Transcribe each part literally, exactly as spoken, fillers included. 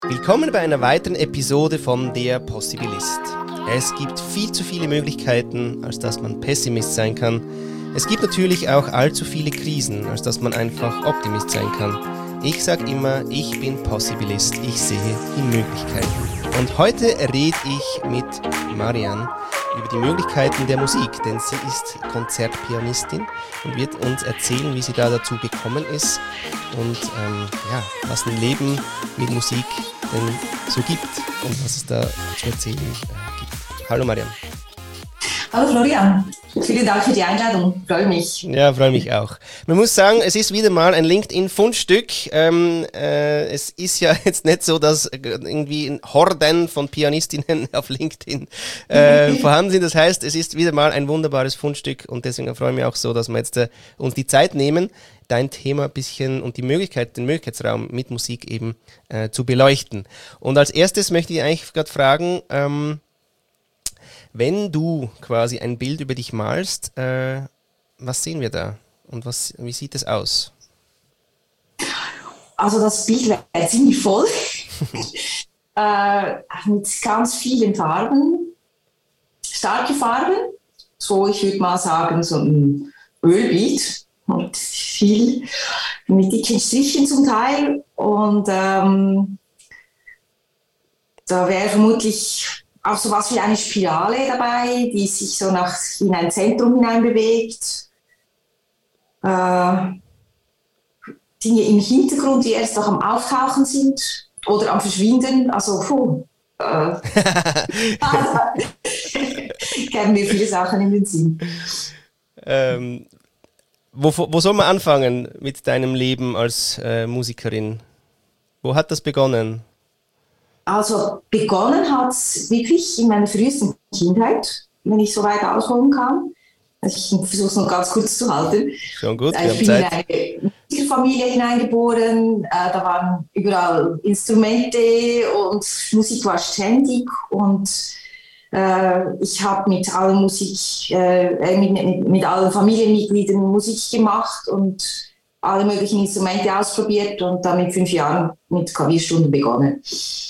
Willkommen bei einer weiteren Episode von Der Possibilist. Es gibt viel zu viele Möglichkeiten, als dass man Pessimist sein kann. Es gibt natürlich auch allzu viele Krisen, als dass man einfach Optimist sein kann. Ich sage immer, ich bin Possibilist, ich sehe die Möglichkeiten. Und heute rede ich mit Marianne über die Möglichkeiten der Musik, denn sie ist Konzertpianistin und wird uns erzählen, wie sie da dazu gekommen ist und ähm, ja, was ein Leben mit Musik denn so gibt und was es da zu erzählen äh, gibt. Hallo Marianne. Hallo Florian, vielen Dank für die Einladung, freue mich. Ja, freue mich auch. Man muss sagen, es ist wieder mal ein LinkedIn-Fundstück. Ähm, äh, es ist ja jetzt nicht so, dass irgendwie Horden von Pianistinnen auf LinkedIn äh, vorhanden sind. Das heißt, es ist wieder mal ein wunderbares Fundstück und deswegen freue ich mich auch so, dass wir jetzt äh, uns die Zeit nehmen, dein Thema ein bisschen und die Möglichkeit, den Möglichkeitsraum mit Musik eben äh, zu beleuchten. Und als erstes möchte ich eigentlich gerade fragen, ähm, wenn du quasi ein Bild über dich malst, äh, was sehen wir da und was, wie sieht es aus? Also das Bild wäre ziemlich voll, äh, mit ganz vielen Farben, starke Farben, so ich würde mal sagen so ein Ölbild und viel mit dicken Strichen zum Teil und ähm, da wäre vermutlich auch so was wie eine Spirale dabei, die sich so nach in ein Zentrum hinein bewegt. Äh, Dinge im Hintergrund, die erst noch am Auftauchen sind oder am Verschwinden. Also, puh. Äh, kämen mir viele Sachen in den Sinn. Ähm, wo, wo soll man anfangen mit deinem Leben als äh, Musikerin? Wo hat das begonnen? Also begonnen hat es wirklich in meiner frühesten Kindheit, wenn ich so weit ausholen kann. Also ich versuche es noch ganz kurz zu halten. Schon gut, wir ich haben bin Zeit. in eine Musikerfamilie hineingeboren, äh, da waren überall Instrumente und Musik war ständig und äh, ich habe mit allen Musik, äh, mit, mit, mit allen Familienmitgliedern Musik gemacht und alle möglichen Instrumente ausprobiert und dann mit fünf Jahren mit Klavierstunden begonnen.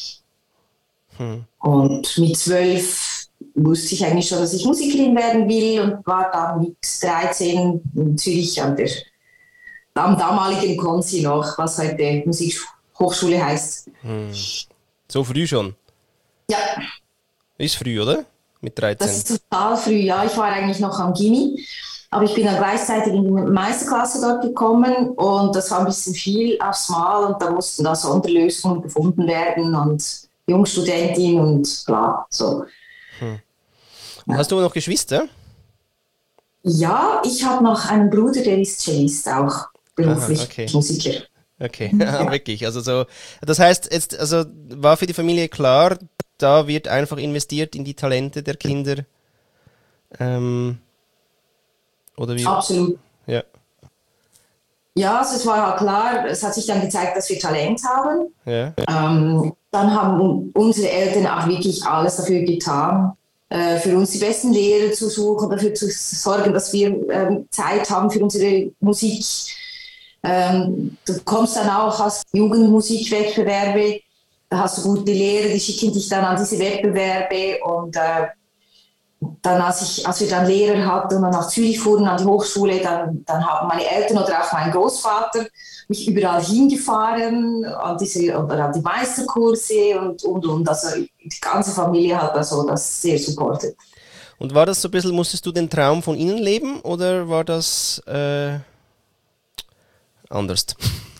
Hm. Und mit zwölf wusste ich eigentlich schon, dass ich Musikerin werden will und war dann mit dreizehn in Zürich an der am damaligen Konzi noch, was heute Musikhochschule heißt. Hm. So früh schon? Ja. Ist früh, oder? Mit dreizehn? Das ist total früh, ja. Ich war eigentlich noch am Gymi, aber ich bin dann gleichzeitig in die Meisterklasse dort gekommen und das war ein bisschen viel aufs Mal und da mussten da Sonderlösungen gefunden werden und Jungstudentin und bla, so. Hm. Und hast du noch Geschwister? Ja, ich habe noch einen Bruder, der ist Cellist, auch beruflich. Aha, okay. Musiker. Okay, ja. Wirklich. Also so, das heißt, jetzt, also war für die Familie klar, da wird einfach investiert in die Talente der Kinder. Ähm, oder wie? Absolut. Ja. Ja, also es war ja klar, es hat sich dann gezeigt, dass wir Talent haben. Ja. Ähm, dann haben unsere Eltern auch wirklich alles dafür getan, äh, für uns die besten Lehrer zu suchen, dafür zu sorgen, dass wir ähm, Zeit haben für unsere Musik. Ähm, du kommst dann auch als Jugendmusikwettbewerbe, da hast du gute Lehrer, die schicken dich dann an diese Wettbewerbe und äh, dann, als, ich, als wir dann Lehrer hatten und dann nach Zürich fuhren an die Hochschule, dann, dann haben meine Eltern oder auch mein Großvater mich überall hingefahren, an, diese, oder an die Meisterkurse und, und, und. Also die ganze Familie hat also das sehr supportet. Und war das so ein bisschen, musstest du den Traum von ihnen leben oder war das äh, anders?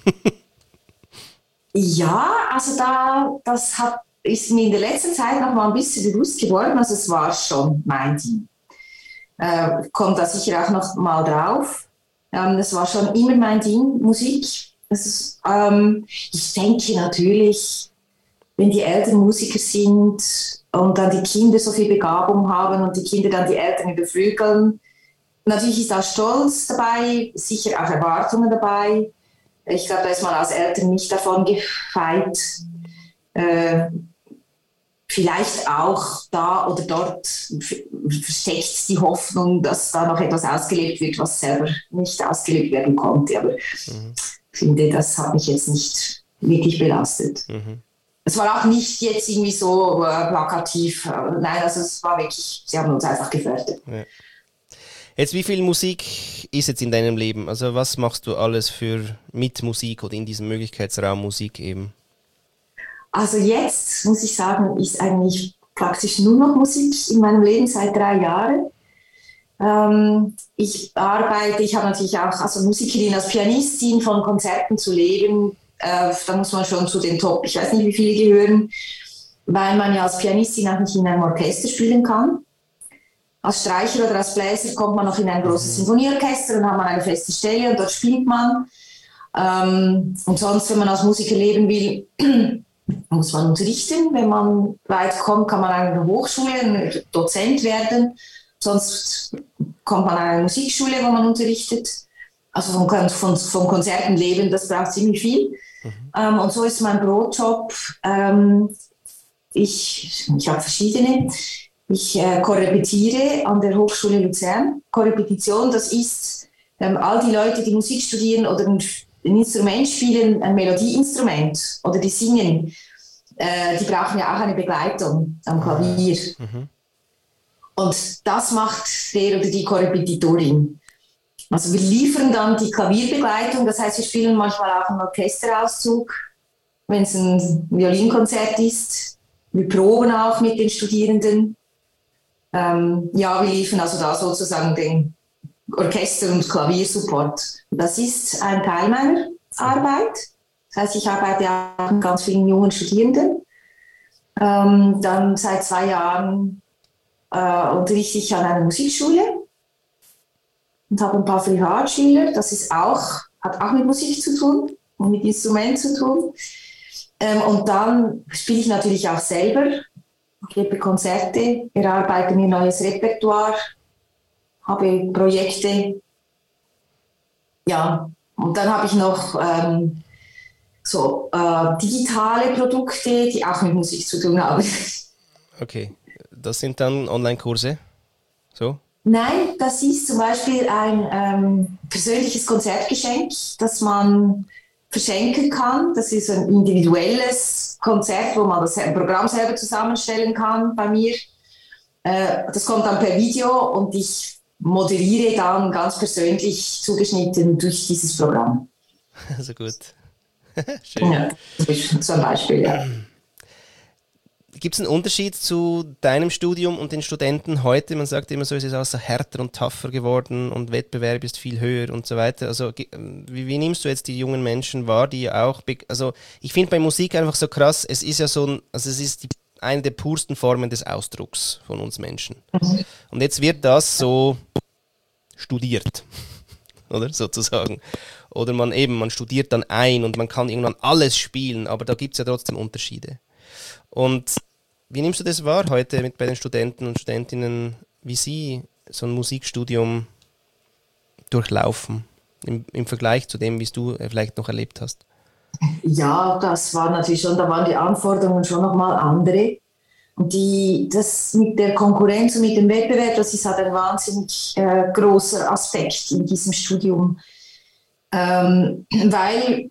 Ja, also da, das hat ist mir in der letzten Zeit noch mal ein bisschen bewusst geworden, also es war schon mein Ding. Äh, kommt da sicher auch noch mal drauf. Ähm, das war schon immer mein Ding, Musik. Das ist, ähm, ich denke natürlich, wenn die Eltern Musiker sind und dann die Kinder so viel Begabung haben und die Kinder dann die Eltern beflügeln, natürlich ist da Stolz dabei, sicher auch Erwartungen dabei. Ich glaube, da ist man als Eltern nicht davon gefeit. Äh, vielleicht auch da oder dort versteckt die Hoffnung, dass da noch etwas ausgelebt wird, was selber nicht ausgelebt werden konnte. Aber mhm. ich finde, das hat mich jetzt nicht wirklich belastet. Mhm. es war auch nicht jetzt irgendwie so äh, plakativ. Nein, also es war wirklich, sie haben uns einfach gefördert. Ja. Jetzt, wie viel Musik ist jetzt in deinem Leben? Also was machst du alles für mit Musik oder in diesem Möglichkeitsraum Musik eben? Also jetzt, muss ich sagen, ist eigentlich praktisch nur noch Musik in meinem Leben seit drei Jahren. Ähm, ich arbeite, ich habe natürlich auch als Musikerin, als Pianistin von Konzerten zu leben. Äh, da muss man schon zu den Top, ich weiß nicht, wie viele gehören, weil man ja als Pianistin auch nicht in einem Orchester spielen kann. Als Streicher oder als Bläser kommt man noch in ein großes Sinfonieorchester und hat man eine feste Stelle und dort spielt man. Ähm, und sonst, wenn man als Musiker leben will, muss man unterrichten. Wenn man weit kommt, kann man an einer Hochschule ein Dozent werden. Sonst kommt man an eine Musikschule, wo man unterrichtet. Also vom, vom, vom Konzerten leben, das braucht ziemlich viel. Mhm. Ähm, und so ist mein Brotjob. Ähm, ich ich habe verschiedene. Ich äh, korrepetiere an der Hochschule Luzern. Korrepetition, das ist ähm, all die Leute, die Musik studieren oder ein, ein Instrument spielen, ein Melodieinstrument oder die singen, äh, die brauchen ja auch eine Begleitung am Klavier. Mhm. Und das macht der oder die Korrepetitorin. Also wir liefern dann die Klavierbegleitung, das heißt, wir spielen manchmal auch einen Orchesterauszug, wenn es ein Violinkonzert ist. Wir proben auch mit den Studierenden. Ähm, ja, wir liefern also da sozusagen den Orchester- und Klaviersupport. Das ist ein Teil meiner Arbeit. Das heißt, ich arbeite auch mit ganz vielen jungen Studierenden. Ähm, dann seit zwei Jahren äh, unterrichte ich an einer Musikschule und habe ein paar Privatschüler. Das ist auch, hat auch mit Musik zu tun und mit Instrument zu tun. Ähm, und dann spiele ich natürlich auch selber. Ich gebe Konzerte, erarbeite mir neues Repertoire, habe Projekte. Ja, und dann habe ich noch ähm, so äh, digitale Produkte, die auch mit Musik zu tun haben. Okay, das sind dann Online-Kurse? So? Nein, das ist zum Beispiel ein ähm, persönliches Konzertgeschenk, das man verschenken kann. Das ist ein individuelles Konzert, wo man das Programm selber zusammenstellen kann bei mir. Äh, das kommt dann per Video und ich moderiere dann ganz persönlich zugeschnitten durch dieses Programm. Also gut. Schön. Ja, zum Beispiel, ja. Gibt es einen Unterschied zu deinem Studium und den Studenten heute? Man sagt immer so, es ist auch so härter und tougher geworden und Wettbewerb ist viel höher und so weiter. Also wie, wie nimmst du jetzt die jungen Menschen wahr, die auch, also ich finde bei Musik einfach so krass, es ist ja so ein, also es ist die, eine der pursten Formen des Ausdrucks von uns Menschen. Mhm. Und jetzt wird das so studiert, oder sozusagen. Oder man eben, man studiert dann ein und man kann irgendwann alles spielen, aber da gibt es ja trotzdem Unterschiede. Und wie nimmst du das wahr heute mit bei den Studenten und Studentinnen, wie sie so ein Musikstudium durchlaufen, im, im Vergleich zu dem, wie es du vielleicht noch erlebt hast? Ja, das war natürlich schon, da waren die Anforderungen schon nochmal andere. Und die, das mit der Konkurrenz und mit dem Wettbewerb, das ist halt ein wahnsinnig äh, großer Aspekt in diesem Studium. Ähm, weil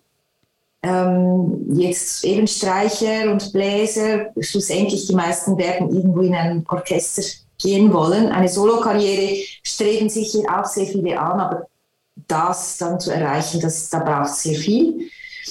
Ähm, jetzt eben Streicher und Bläser, schlussendlich die meisten werden irgendwo in ein Orchester gehen wollen. Eine Solokarriere streben sicher auch sehr viele an, aber das dann zu erreichen, das, da braucht es sehr viel.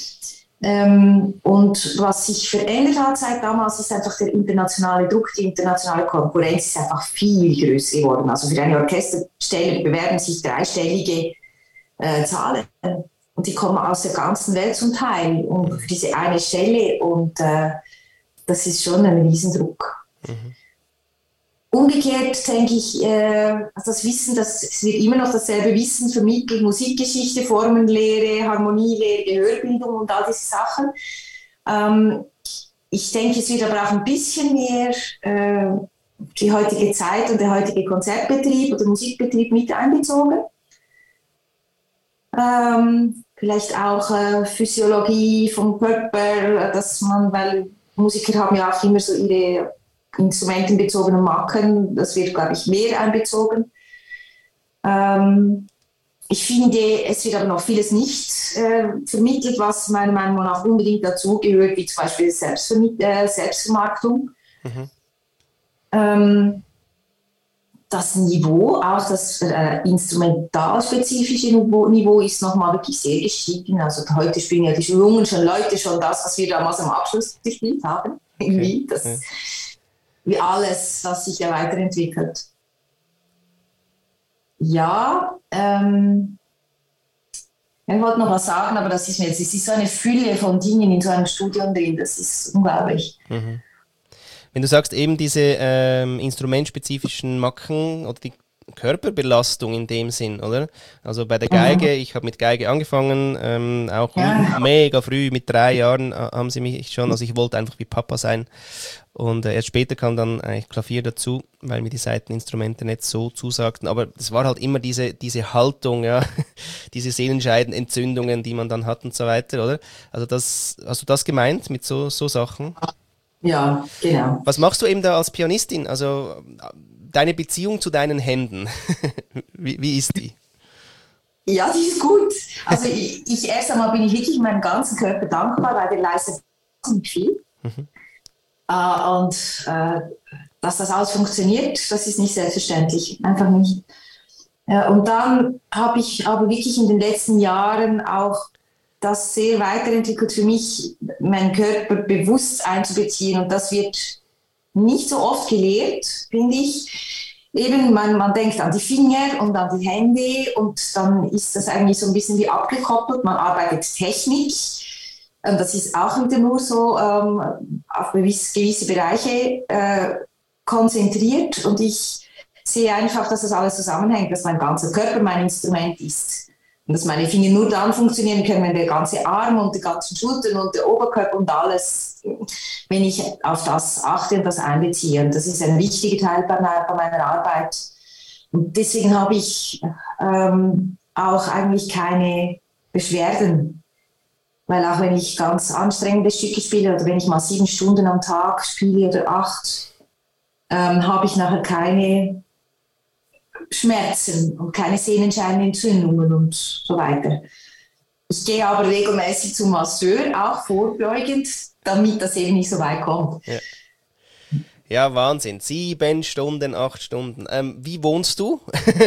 Ähm, und was sich verändert hat seit damals, ist einfach der internationale Druck, die internationale Konkurrenz ist einfach viel größer geworden. Also für eine Orchesterstelle bewerben sich dreistellige äh, Zahlen. Und die kommen aus der ganzen Welt zum Teil und für diese eine Stelle und äh, das ist schon ein Riesendruck. Mhm. Umgekehrt denke ich, äh, das Wissen, das, es wird immer noch dasselbe Wissen vermittelt, Musikgeschichte, Formenlehre, Harmonielehre, Gehörbildung und all diese Sachen. Ähm, ich denke, es wird aber auch ein bisschen mehr äh, die heutige Zeit und der heutige Konzertbetrieb oder Musikbetrieb mit einbezogen. Ähm, vielleicht auch äh, Physiologie vom Körper, dass man, weil Musiker haben ja auch immer so ihre instrumentenbezogenen Macken, das wird, glaube ich, mehr einbezogen. Ähm, ich finde, es wird aber noch vieles nicht äh, vermittelt, was meiner Meinung nach unbedingt dazugehört, wie zum Beispiel Selbstvermiet- äh, Selbstvermarktung. Mhm. Ähm, das Niveau, auch das äh, instrumentalspezifische Niveau, Niveau ist nochmal wirklich sehr gestiegen. Also heute spielen ja die jungen schon Leute schon das, was wir damals am Abschluss gespielt haben. Irgendwie, das, ja. Wie alles, was sich ja weiterentwickelt. Ja, ähm, ich wollte noch was sagen, aber das ist mir jetzt, es ist so eine Fülle von Dingen in so einem Studium drin, das ist unglaublich. Mhm. Wenn du sagst, eben diese ähm, instrumentspezifischen Macken oder die Körperbelastung in dem Sinn, oder? Also bei der Geige, mhm. ich habe mit Geige angefangen, ähm, auch ja. mega früh, mit drei Jahren äh, haben sie mich schon, also ich wollte einfach wie Papa sein. Und äh, erst später kam dann eigentlich Klavier dazu, weil mir die Saiteninstrumente nicht so zusagten. Aber es war halt immer diese, diese Haltung, ja, diese Sehenscheidenentzündungen, die man dann hat und so weiter, oder? Also das, hast du das gemeint mit so, so Sachen? Ja, genau. Was machst du eben da als Pianistin? Also deine Beziehung zu deinen Händen, wie, wie ist die? Ja, die ist gut. Also ich, ich erst einmal bin ich wirklich meinem ganzen Körper dankbar, weil der leistet ziemlich viel. Mhm. Uh, und uh, dass das alles funktioniert, das ist nicht selbstverständlich, einfach nicht. Uh, und dann habe ich aber wirklich in den letzten Jahren auch das sehr weiterentwickelt für mich, meinen Körper bewusst einzubeziehen. Und das wird nicht so oft gelehrt, finde ich. Eben, man, man denkt an die Finger und an die Hände und dann ist das eigentlich so ein bisschen wie abgekoppelt. Man arbeitet technisch. Das ist auch wieder nur so ähm, auf gewisse, gewisse Bereiche äh, konzentriert. Und ich sehe einfach, dass das alles zusammenhängt, dass mein ganzer Körper mein Instrument ist. Und dass meine Finger nur dann funktionieren können, wenn der ganze Arm und die ganzen Schultern und der Oberkörper und alles, wenn ich auf das achte und das einbeziehe. Und das ist ein wichtiger Teil bei meiner, bei meiner Arbeit. Und deswegen habe ich ähm, auch eigentlich keine Beschwerden. Weil auch wenn ich ganz anstrengende Stücke spiele oder wenn ich mal sieben Stunden am Tag spiele oder acht, ähm, habe ich nachher keine Schmerzen und keine Sehnenscheinentzündungen und so weiter. Ich gehe aber regelmäßig zum Masseur, auch vorbeugend, damit das eben nicht so weit kommt. Ja, ja, Wahnsinn. Sieben Stunden, acht Stunden. Ähm, wie wohnst du?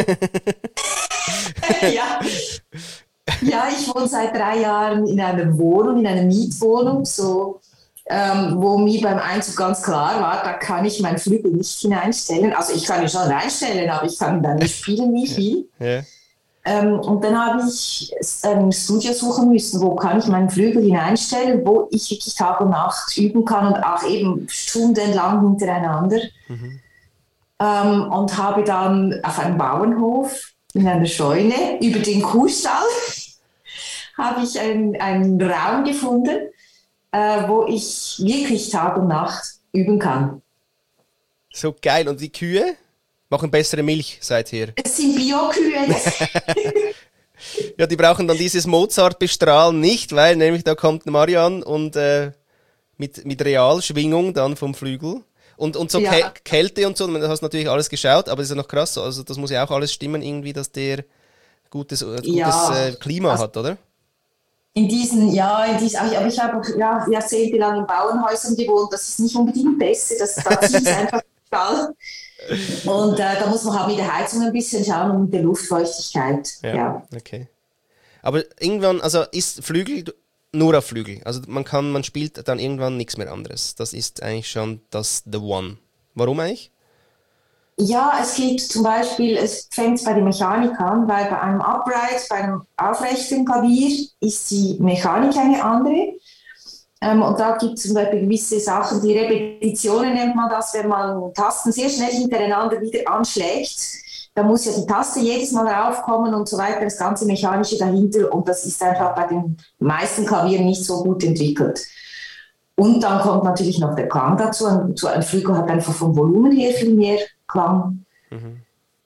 ja. ja, ich wohne seit drei Jahren in einer Wohnung, in einer Mietwohnung, so Ähm, wo mir beim Einzug ganz klar war, da kann ich meinen Flügel nicht hineinstellen. Also ich kann ihn schon reinstellen, aber ich kann ihn dann nicht spielen, wie ich will. Ja. Ähm, und dann habe ich ein Studio suchen müssen, wo kann ich meinen Flügel hineinstellen, wo ich wirklich Tag und Nacht üben kann und auch eben stundenlang hintereinander. Mhm. Ähm, und habe dann auf einem Bauernhof in einer Scheune über den Kuhstall habe ich einen, einen Raum gefunden, Äh, wo ich wirklich Tag und Nacht üben kann. So geil. Und die Kühe machen bessere Milch seither? Es sind Bio-Kühe. Ja, die brauchen dann dieses Mozart-Bestrahlen nicht, weil nämlich da kommt Marian und äh, mit, mit Realschwingung dann vom Flügel. Und, und so ja. Kä- Kälte und so, du hast natürlich alles geschaut, aber das ist ja noch krass. Also das muss ja auch alles stimmen irgendwie, dass der gutes, äh, gutes ja. äh, Klima also, hat, oder? In diesen, ja, in diesen, aber ich habe ja, jahrzehntelang in Bauernhäusern gewohnt, das ist nicht unbedingt besser, das, das ist einfach egal. Und äh, da muss man halt mit der Heizung ein bisschen schauen und mit der Luftfeuchtigkeit. Ja, ja, okay. Aber irgendwann, also ist Flügel nur auf Flügel, also man kann, man spielt dann irgendwann nichts mehr anderes. Das ist eigentlich schon das The One. Warum eigentlich? Ja, es gibt zum Beispiel, es fängt bei den Mechanik an, weil bei einem Upright, bei einem aufrechten Klavier ist die Mechanik eine andere. Ähm, und da gibt es zum Beispiel gewisse Sachen, die Repetitionen nennt man das, wenn man Tasten sehr schnell hintereinander wieder anschlägt. Da muss ja die Taste jedes Mal raufkommen und so weiter, das ganze Mechanische dahinter. Und das ist einfach bei den meisten Klavieren nicht so gut entwickelt. Und dann kommt natürlich noch der Klang dazu. Ein, ein Flügel hat einfach vom Volumen her viel mehr Klang. Mhm.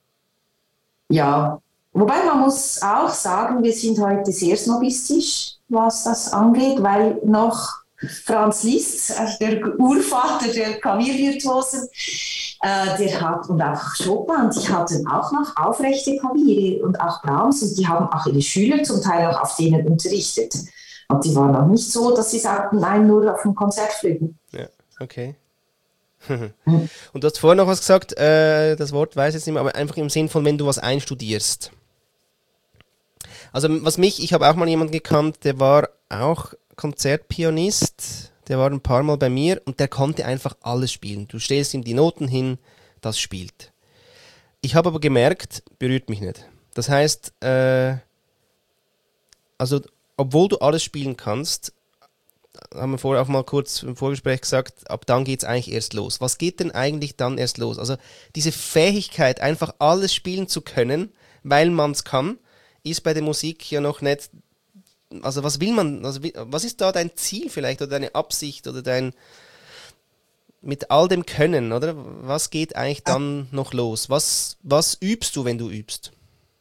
Ja, wobei man muss auch sagen, wir sind heute sehr snobistisch, was das angeht, weil noch Franz Liszt, der Urvater der Klaviervirtuosen, Äh, der hat, und auch Chopin, die hatten auch noch aufrechte Klaviere und auch Brahms und die haben auch ihre Schüler zum Teil auch auf denen unterrichtet. Und die waren auch nicht so, dass sie sagten, nein, nur auf dem Konzertflügel. Ja, okay. Und du hast vorher noch was gesagt, äh, das Wort weiß ich jetzt nicht mehr, aber einfach im Sinn von, wenn du was einstudierst. Also was mich, ich habe auch mal jemanden gekannt, der war auch Konzertpianist, der war ein paar Mal bei mir und der konnte einfach alles spielen. Du stellst ihm die Noten hin, das spielt. Ich habe aber gemerkt, berührt mich nicht. Das heißt, äh, also obwohl du alles spielen kannst, haben wir vorher auch mal kurz im Vorgespräch gesagt, ab dann geht es eigentlich erst los. Was geht denn eigentlich dann erst los? Also diese Fähigkeit, einfach alles spielen zu können, weil man es kann, ist bei der Musik ja noch nicht, also was will man, also was ist da dein Ziel vielleicht oder deine Absicht oder dein, mit all dem Können, oder? Was geht eigentlich dann noch los? Was, was übst du, wenn du übst?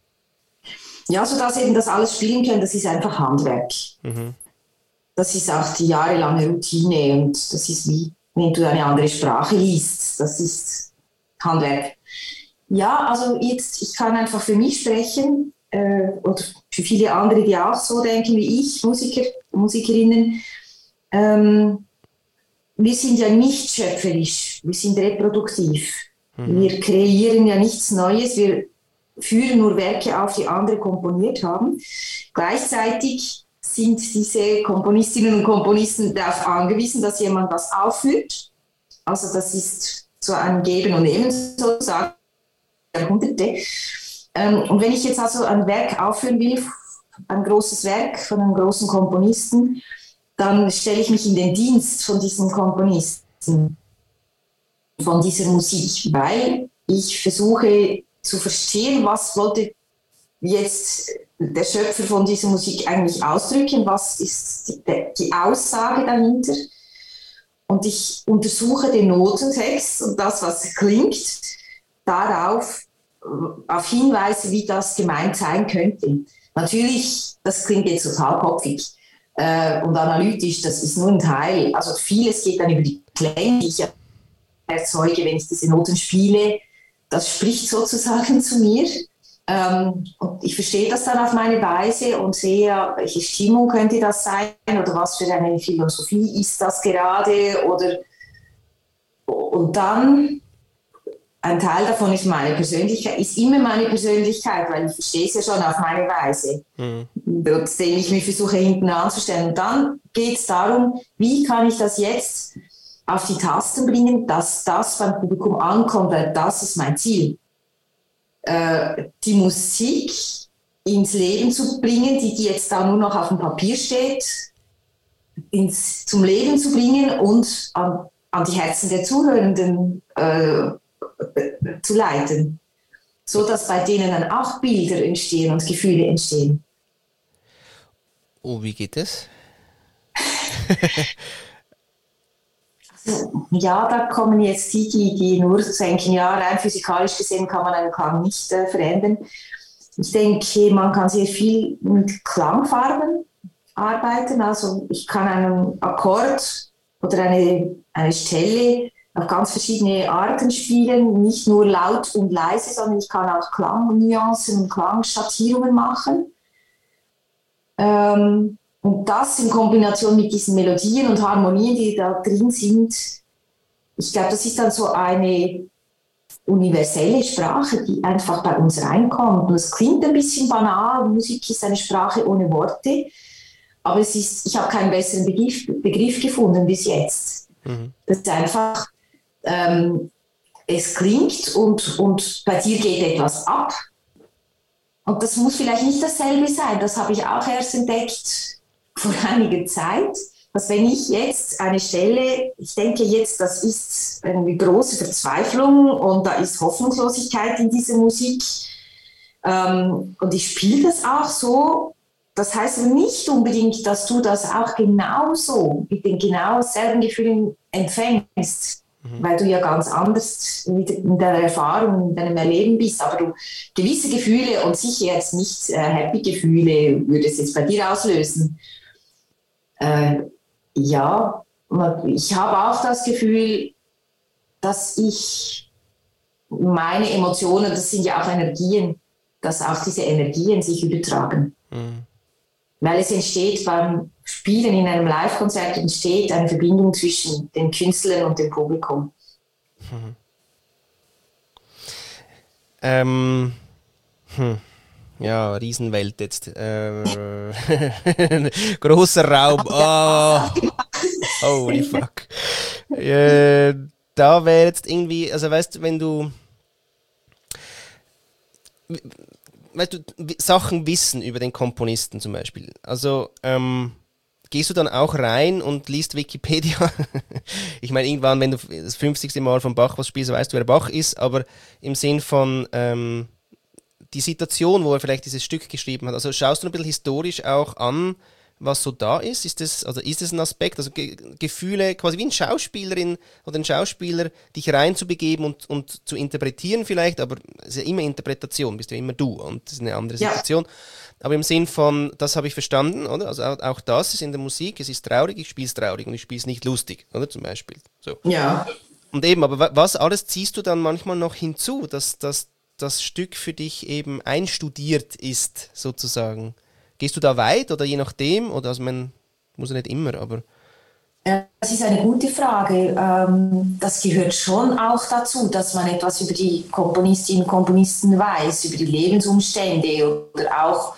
Ja, so dass eben das alles spielen können, das ist einfach Handwerk. Mhm. Das ist auch die jahrelange Routine und das ist wie, wenn du eine andere Sprache liest. Das ist Handwerk. Ja, also jetzt, ich kann einfach für mich sprechen äh, oder für viele andere, die auch so denken wie ich, Musiker, Musikerinnen. Ähm, wir sind ja nicht schöpferisch, wir sind reproduktiv. Mhm. Wir kreieren ja nichts Neues, wir führen nur Werke auf, die andere komponiert haben. Gleichzeitig sind diese Komponistinnen und Komponisten darauf angewiesen, dass jemand was aufführt. Also das ist so ein Geben und Nehmen sozusagen, Jahrhunderte. Ähm, und wenn ich jetzt also ein Werk aufführen will, ein großes Werk von einem großen Komponisten, dann stelle ich mich in den Dienst von diesem Komponisten, von dieser Musik, weil ich versuche zu verstehen, was wollte jetzt der Schöpfer von dieser Musik eigentlich ausdrücken, was ist die, die Aussage dahinter. Und ich untersuche den Notentext und das, was klingt, darauf auf Hinweise, wie das gemeint sein könnte. Natürlich, das klingt jetzt total kopfig äh, und analytisch, das ist nur ein Teil. Also vieles geht dann über die Klänge, die ich erzeuge, wenn ich diese Noten spiele. Das spricht sozusagen zu mir. Ähm, und ich verstehe das dann auf meine Weise und sehe, welche Stimmung könnte das sein oder was für eine Philosophie ist das gerade. Oder, und dann, ein Teil davon ist meine Persönlichkeit, ist immer meine Persönlichkeit, weil ich verstehe es ja schon auf meine Weise, mhm. den ich mich versuche hinten anzustellen. Und dann geht es darum, wie kann ich das jetzt auf die Tasten bringen, dass das beim Publikum ankommt, weil das ist mein Ziel. Äh, die Musik ins Leben zu bringen, die, die jetzt da nur noch auf dem Papier steht, ins, zum Leben zu bringen und an, an die Herzen der Zuhörenden äh, zu leiten, so dass bei denen dann auch Bilder entstehen und Gefühle entstehen. Oh, wie geht das? Ja, da kommen jetzt die, die, die nur denken, ja, rein physikalisch gesehen kann man einen Klang nicht äh, verändern. Ich denke, man kann sehr viel mit Klangfarben arbeiten. Also ich kann einen Akkord oder eine, eine Stelle auf ganz verschiedene Arten spielen, nicht nur laut und leise, sondern ich kann auch Klangnuancen und Klangschattierungen machen. Ähm, Und das in Kombination mit diesen Melodien und Harmonien, die da drin sind, ich glaube, das ist dann so eine universelle Sprache, die einfach bei uns reinkommt. Und es klingt ein bisschen banal, Musik ist eine Sprache ohne Worte, aber es ist, ich habe keinen besseren Begriff, Begriff gefunden bis jetzt. Mhm. Das ist einfach, ähm, es klingt und, und bei dir geht etwas ab. Und das muss vielleicht nicht dasselbe sein, das habe ich auch erst entdeckt vor einiger Zeit, dass wenn ich jetzt eine Stelle, ich denke jetzt, das ist eine große Verzweiflung und da ist Hoffnungslosigkeit in dieser Musik ähm, und ich spiele das auch so, das heißt nicht unbedingt, dass du das auch genauso mit den genau selben Gefühlen empfängst, mhm. weil du ja ganz anders in deiner Erfahrung, in deinem Erleben bist, aber du gewisse Gefühle und sicher jetzt nicht äh, happy Gefühle würde es jetzt bei dir auslösen. Äh, ja, ich habe auch das Gefühl, dass ich meine Emotionen, das sind ja auch Energien, dass auch diese Energien sich übertragen. Mhm. Weil es entsteht beim Spielen in einem Live-Konzert entsteht eine Verbindung zwischen den Künstlern und dem Publikum. Mhm. Ähm, hm. Ja, Riesenwelt jetzt. Äh, großer Raum. Oh, holy fuck. Äh, da wäre jetzt irgendwie, also weißt du, wenn du, weißt du, Sachen wissen über den Komponisten zum Beispiel. Also, ähm, gehst du dann auch rein und liest Wikipedia? Ich meine, irgendwann, wenn du das fünfzigste Mal von Bach was spielst, weißt du, wer Bach ist, aber im Sinn von, ähm, die Situation, wo er vielleicht dieses Stück geschrieben hat, also schaust du ein bisschen historisch auch an, was so da ist? Ist das, also ist das ein Aspekt, also Ge- Gefühle, quasi wie eine Schauspielerin oder ein Schauspieler, dich reinzubegeben und, und zu interpretieren vielleicht, aber es ist ja immer Interpretation, bist ja immer du und das ist eine andere Situation. Ja. Aber im Sinn von, das habe ich verstanden, oder? Also auch, auch das ist in der Musik, es ist traurig, ich spiele es traurig und ich spiele es nicht lustig, oder? Zum Beispiel. So. Ja. Und eben, aber was alles ziehst du dann manchmal noch hinzu, dass, dass das Stück für dich eben einstudiert ist, sozusagen? Gehst du da weit oder je nachdem? Oder also man muss ja nicht immer, aber... Das ist eine gute Frage. Das gehört schon auch dazu, dass man etwas über die Komponistinnen und Komponisten weiß, über die Lebensumstände oder auch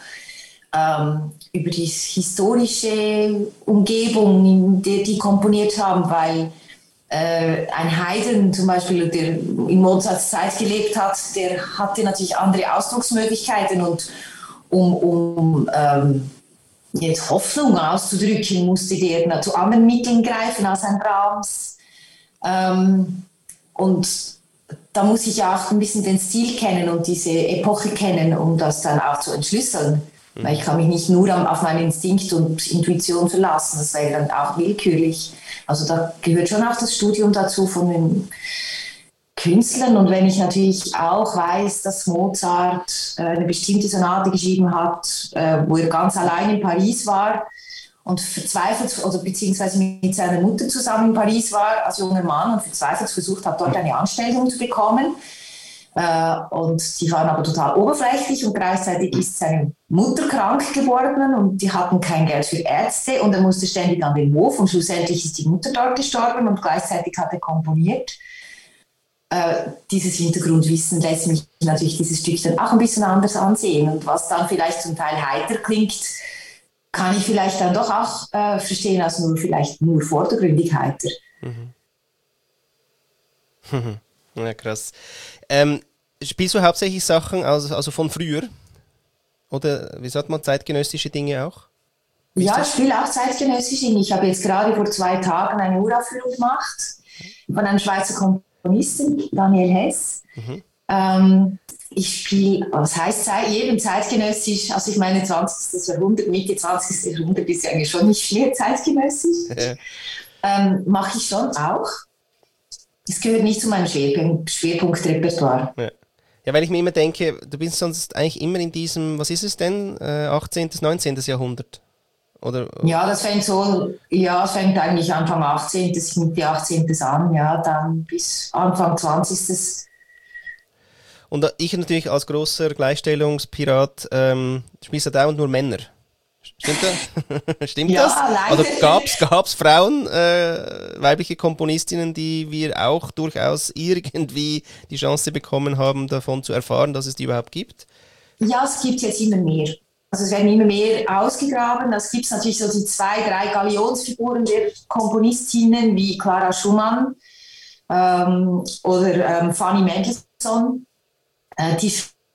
ähm, über die historische Umgebung, in der die komponiert haben, weil äh, ein Haydn zum Beispiel, der in Mozarts Zeit gelebt hat, der hatte natürlich andere Ausdrucksmöglichkeiten und um, um ähm, jetzt Hoffnung auszudrücken, musste der zu anderen Mitteln greifen als ein Brahms. Ähm, und da muss ich auch ein bisschen den Stil kennen und diese Epoche kennen, um das dann auch zu entschlüsseln. Mhm. Weil ich kann mich nicht nur auf meinen Instinkt und Intuition verlassen, das wäre dann auch willkürlich. Also da gehört schon auch das Studium dazu von den Künstlern. Und wenn ich natürlich auch weiß, dass Mozart äh, eine bestimmte Sonate geschrieben hat, äh, wo er ganz allein in Paris war und verzweifelt, oder beziehungsweise mit seiner Mutter zusammen in Paris war als junger Mann und verzweifelt versucht hat, dort eine Anstellung zu bekommen. Äh, und die waren aber total oberflächlich und gleichzeitig ist seine Mutter krank geworden und die hatten kein Geld für Ärzte und er musste ständig an den Hof und schlussendlich ist die Mutter dort gestorben und gleichzeitig hat er komponiert. Äh, dieses Hintergrundwissen lässt mich natürlich dieses Stück dann auch ein bisschen anders ansehen und was dann vielleicht zum Teil heiter klingt, kann ich vielleicht dann doch auch äh, verstehen als nur vielleicht nur vordergründig heiter. Mhm. Ja, krass. Ähm, spielst du hauptsächlich Sachen also, also von früher? Oder wie sagt man, zeitgenössische Dinge auch? Wie ja, ich spiele auch zeitgenössische. Ich habe jetzt gerade vor zwei Tagen eine Uraufführung gemacht von einem Schweizer Komponisten, Daniel Hess. Mhm. Ähm, ich spiele, was heißt jedem zeitgenössisch, also ich meine zwanzigsten Jahrhundert, Mitte zwanzigsten Jahrhundert ist ja eigentlich schon nicht mehr zeitgenössisch. ähm, mache ich schon auch. Das gehört nicht zu meinem Schwerpunkt, Schwerpunktrepertoire. Ja. Ja, weil ich mir immer denke, du bist sonst eigentlich immer in diesem, was ist es denn, äh, achtzehnten., neunzehnten. Jahrhundert? Oder? Ja, das fängt so, ja, es fängt eigentlich Anfang achtzehnten., Mitte achtzehnten. an, ja, dann bis Anfang zwanzigsten. Und ich natürlich als großer Gleichstellungspirat ähm, spielst du dauernd nur Männer. Stimmt das? Stimmt ja, das? leider. Oder gab's gab's Frauen, äh, weibliche Komponistinnen, die wir auch durchaus irgendwie die Chance bekommen haben, davon zu erfahren, dass es die überhaupt gibt? Ja, es gibt jetzt immer mehr. Also es werden immer mehr ausgegraben. Es gibt natürlich so die zwei, drei Galionsfiguren der Komponistinnen wie Clara Schumann ähm, oder ähm, Fanny Mendelssohn, äh, die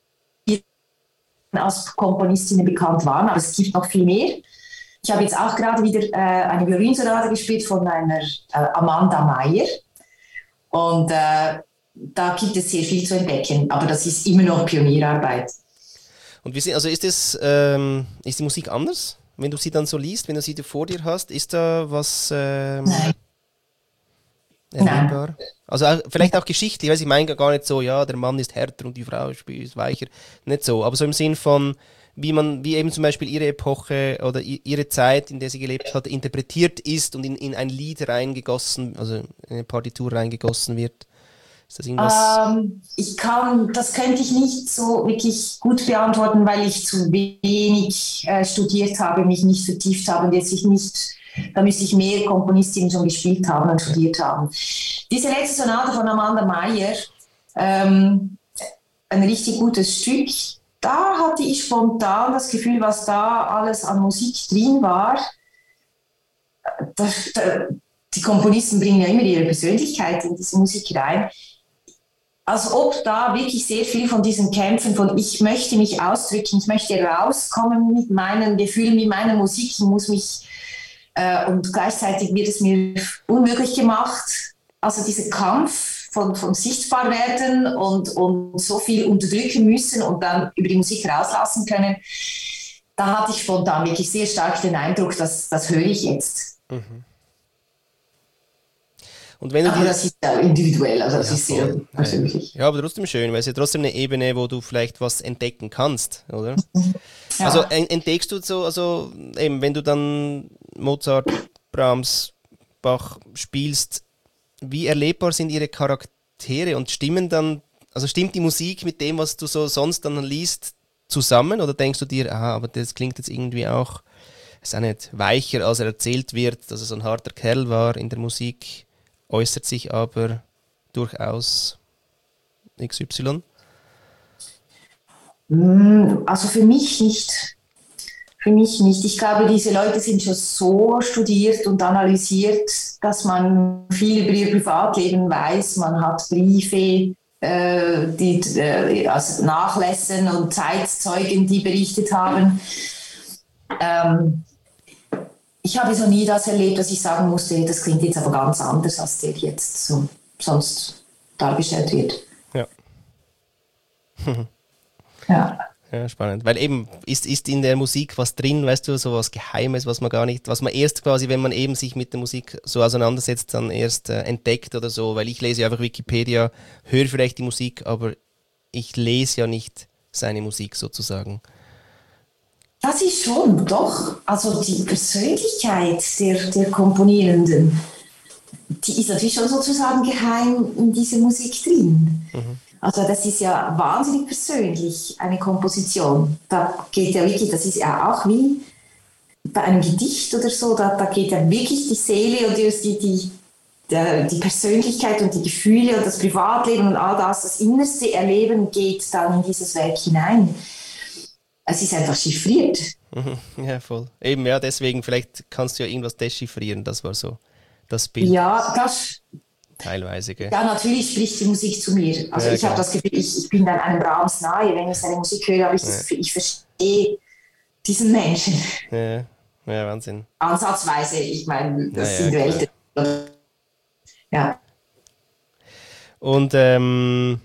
als Komponistinnen bekannt waren, aber es gibt noch viel mehr. Ich habe jetzt auch gerade wieder äh, eine Violinsonate gespielt von einer äh, Amanda Meyer und äh, da gibt es sehr viel zu entdecken, aber das ist immer noch Pionierarbeit. Und wie sind, also ist das, ähm, ist die Musik anders, wenn du sie dann so liest, wenn du sie vor dir hast, ist da was ähm, Nein. erlebbar? Nein. Also auch, vielleicht auch geschichtlich, weil ich meine gar nicht so, ja, der Mann ist härter und die Frau ist weicher, nicht so, aber so im Sinn von, wie man, wie eben zum Beispiel ihre Epoche oder ihre Zeit, in der sie gelebt hat, interpretiert ist und in, in ein Lied reingegossen, also in eine Partitur reingegossen wird. Ist das irgendwas? Ähm, ich kann, das könnte ich nicht so wirklich gut beantworten, weil ich zu wenig äh, studiert habe, mich nicht vertieft habe und jetzt ich nicht, da müsste ich mehr Komponistinnen schon gespielt haben und studiert haben. Diese letzte Sonate von Amanda Meyer, ähm, ein richtig gutes Stück, da hatte ich spontan das Gefühl, was da alles an Musik drin war. Das, da, die Komponisten bringen ja immer ihre Persönlichkeit in diese Musik rein. Als ob da wirklich sehr viel von diesen Kämpfen, von ich möchte mich ausdrücken, ich möchte rauskommen mit meinen Gefühlen, mit meiner Musik, ich muss mich, äh, und gleichzeitig wird es mir unmöglich gemacht. Also dieser Kampf von, von sichtbar werden und, und so viel unterdrücken müssen und dann über die Musik rauslassen können, da hatte ich spontan wirklich sehr stark den Eindruck, dass das höre ich jetzt. Mhm. Und wenn du aber dir, das ist ja individuell, also das ja, ist sehr voll. persönlich. Ja, aber trotzdem schön, weil es ja trotzdem eine Ebene, wo du vielleicht was entdecken kannst, oder? Ja. Also entdeckst du so, also eben, wenn du dann Mozart, Brahms, Bach spielst, wie erlebbar sind ihre Charaktere und stimmen dann, also stimmt die Musik mit dem, was du so sonst dann liest, zusammen? Oder denkst du dir, ah, aber das klingt jetzt irgendwie auch, ist auch nicht weicher, als er erzählt wird, dass er so ein harter Kerl war in der Musik, äußert sich aber durchaus X Y? Also für mich nicht. Für mich nicht. Ich glaube, diese Leute sind schon so studiert und analysiert, dass man viel über ihr Privatleben weiß. Man hat Briefe, äh, die, äh, also Nachlässen und Zeitzeugen, die berichtet haben. Ähm, ich habe so nie das erlebt, dass ich sagen musste, das klingt jetzt aber ganz anders, als der jetzt so sonst dargestellt wird. Ja. Ja. Ja, spannend. Weil eben ist, ist in der Musik was drin, weißt du, so was Geheimes, was man gar nicht, was man erst quasi, wenn man eben sich mit der Musik so auseinandersetzt, dann erst äh, entdeckt oder so. Weil ich lese ja einfach Wikipedia, höre vielleicht die Musik, aber ich lese ja nicht seine Musik sozusagen. Das ist schon, doch. Also die Persönlichkeit der, der Komponierenden, die ist natürlich schon sozusagen geheim in dieser Musik drin. Mhm. Also das ist ja wahnsinnig persönlich, eine Komposition. Da geht ja wirklich, das ist ja auch wie bei einem Gedicht oder so, da, da geht ja wirklich die Seele und die, die, die, die Persönlichkeit und die Gefühle und das Privatleben und all das, das innerste Erleben geht dann in dieses Werk hinein. Es ist einfach chiffriert. Mhm. Ja, voll. Eben, ja, deswegen, vielleicht kannst du ja irgendwas dechiffrieren, das war so das Bild. Ja, das... Teilweise, gell? Ja, natürlich spricht die Musik zu mir. Also Ja, ich habe genau. das Gefühl, ich, ich bin dann einem Brahms nahe. Wenn ich seine Musik höre, habe ich das Gefühl, ich verstehe diesen Menschen. Ja, ja, Wahnsinn. Ansatzweise, ich meine, das Ja, sind ja, Welten. Ja. Und ähm,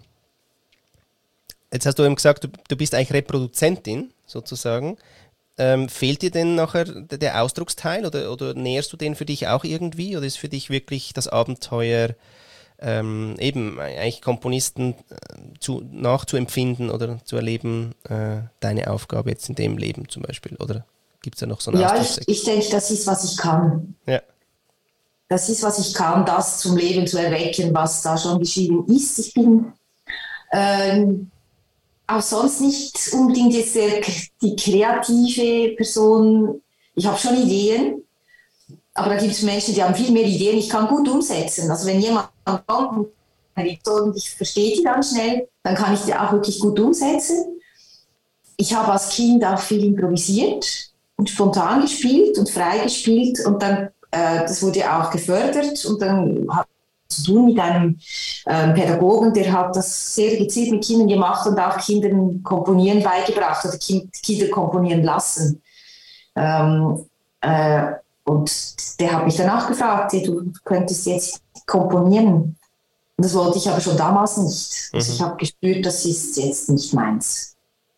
jetzt hast du eben gesagt, du, du bist eigentlich Reproduzentin, sozusagen. Ähm, fehlt dir denn nachher der Ausdrucksteil oder, oder näherst du den für dich auch irgendwie? Oder ist für dich wirklich das Abenteuer, ähm, eben eigentlich Komponisten äh, zu, nachzuempfinden oder zu erleben, äh, deine Aufgabe jetzt in dem Leben zum Beispiel? Oder gibt es da noch so einen Ja, Ausdruck? ich, ich denke, das ist, was ich kann. Ja. Das ist, was ich kann, das zum Leben zu erwecken, was da schon geschrieben ist. Ich bin ähm, auch sonst nicht unbedingt jetzt der, die kreative Person. Ich habe schon Ideen, aber da gibt es Menschen, die haben viel mehr Ideen. Ich kann gut umsetzen. Also wenn jemand kommt und ich verstehe die dann schnell, dann kann ich die auch wirklich gut umsetzen. Ich habe als Kind auch viel improvisiert und spontan gespielt und frei gespielt und dann, äh, das wurde auch gefördert und dann hat zu tun mit einem äh, Pädagogen, der hat das sehr gezielt mit Kindern gemacht und auch Kindern komponieren beigebracht oder kind, Kinder komponieren lassen. Ähm, äh, und der hat mich danach gefragt, du könntest jetzt komponieren. Und das wollte ich aber schon damals nicht. Also Mhm. ich habe gespürt, das ist jetzt nicht meins.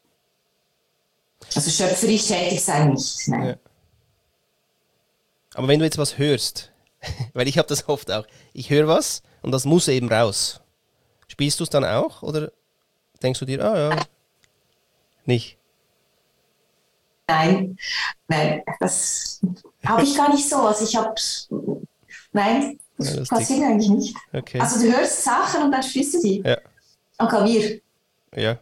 Also schöpferisch tätig sein nicht, nein. Ja. Aber wenn du jetzt was hörst, weil ich habe das oft auch, ich höre was und das muss eben raus. Spielst du es dann auch oder denkst du dir, ah ja, nicht? Nein, nein, das habe ich gar nicht so. Also ich habe, nein, Das Ja, passiert eigentlich nicht. Okay. Also du hörst Sachen und dann spielst du die. Ja. Am Klavier. Ja.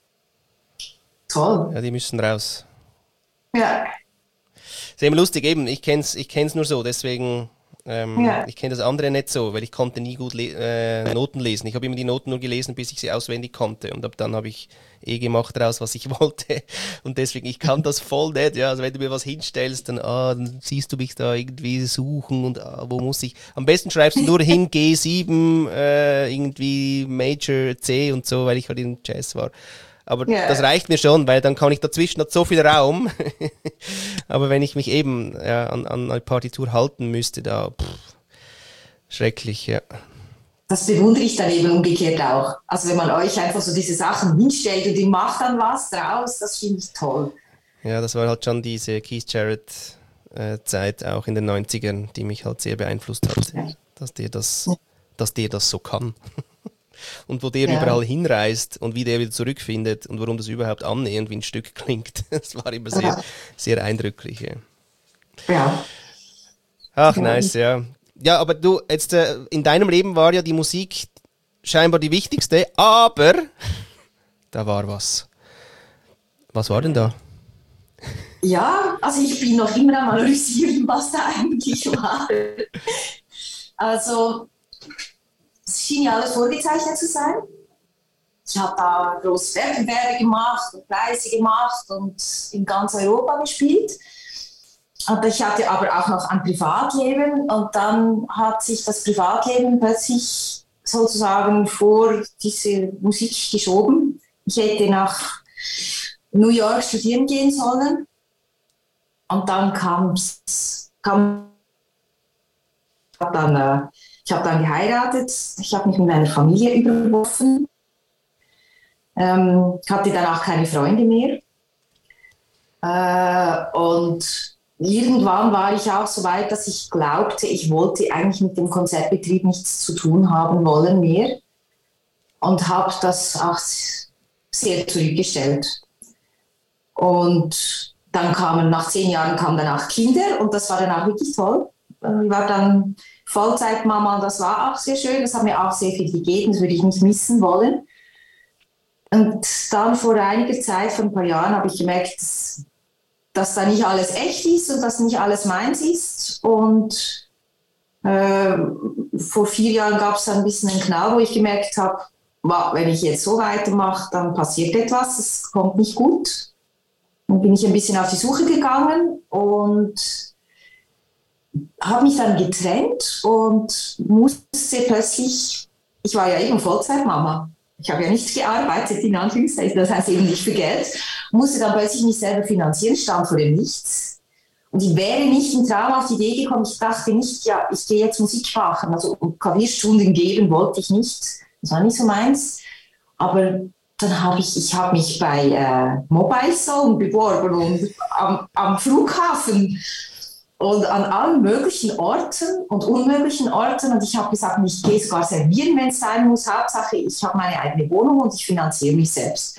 Toll. Ja, die müssen raus. Ja. Ist eben lustig, eben, ich kenn's, ich kenn's nur so, deswegen, ähm, Ja. ich kenne das andere nicht so, weil ich konnte nie gut le- äh, Noten lesen. Ich habe immer die Noten nur gelesen, bis ich sie auswendig konnte und ab dann habe ich eh gemacht daraus, was ich wollte und deswegen, ich kann das voll nicht, ja, also wenn du mir was hinstellst, dann, ah, dann siehst du mich da irgendwie suchen und ah, wo muss ich, am besten schreibst du nur hin G sieben, äh, irgendwie Major C und so, weil ich halt in Jazz war. Aber Ja. das reicht mir schon, weil dann kann ich dazwischen hat so viel Raum. Aber wenn ich mich eben ja, an, an eine Partitur halten müsste, da pff, schrecklich, ja. Das bewundere ich dann eben umgekehrt auch. Also wenn man euch einfach so diese Sachen hinstellt und die macht dann was draus, das finde ich toll. Ja, das war halt schon diese Keith Jarrett äh, Zeit auch in den neunzigern, die mich halt sehr beeinflusst hat, Ja. dass der das, dass der das so kann. Und wo der Ja. überall hinreist und wie der wieder zurückfindet und warum das überhaupt annähernd wie ein Stück klingt. Das war immer sehr, Ja. sehr eindrücklich. Ja. Ja. Ach, Ja. nice, ja. Ja, aber du, jetzt äh, in deinem Leben war ja die Musik scheinbar die wichtigste, aber da war was. Was war denn da? Ja, also ich bin noch immer am Analysieren, was da eigentlich war. Also, es schien ja alles vorgezeichnet zu sein. Ich habe da große Wettbewerbe gemacht und Preise gemacht und in ganz Europa gespielt. Und ich hatte aber auch noch ein Privatleben und dann hat sich das Privatleben plötzlich sozusagen vor diese Musik geschoben. Ich hätte nach New York studieren gehen sollen und dann kam's, kam ich habe dann, äh, ich hab dann geheiratet, ich habe mich mit meiner Familie überworfen, ähm, hatte dann auch keine Freunde mehr äh, und irgendwann war ich auch so weit, dass ich glaubte, ich wollte eigentlich mit dem Konzertbetrieb nichts zu tun haben wollen mehr und habe das auch sehr zurückgestellt. Und dann kamen, nach zehn Jahren kamen dann auch Kinder und das war dann auch wirklich toll. Ich war dann Vollzeitmama und das war auch sehr schön, das hat mir auch sehr viel gegeben, das würde ich nicht missen wollen. Und dann vor einiger Zeit, vor ein paar Jahren, habe ich gemerkt, dass dass da nicht alles echt ist und dass nicht alles meins ist. Und äh, vor vier Jahren gab es ein bisschen einen Knall, wo ich gemerkt habe, wow, wenn ich jetzt so weitermache, dann passiert etwas, es kommt nicht gut. Dann bin ich ein bisschen auf die Suche gegangen und habe mich dann getrennt und musste plötzlich, ich war ja eben Vollzeitmama, ich habe ja nicht gearbeitet, in Anführungszeichen, das heißt eben nicht für Geld, musste dann plötzlich mich selber finanzieren, stand vor dem Nichts. Und ich wäre nicht im Traum auf die Idee gekommen, ich dachte nicht, ja, ich gehe jetzt Musik machen, also Klavierstunden geben wollte ich nicht, das war nicht so meins. Aber dann habe ich, ich habe mich bei äh, Mobile Zone beworben und am, am Flughafen und an allen möglichen Orten und unmöglichen Orten. Und ich habe gesagt, ich gehe sogar servieren, wenn es sein muss. Hauptsache, ich habe meine eigene Wohnung und ich finanziere mich selbst.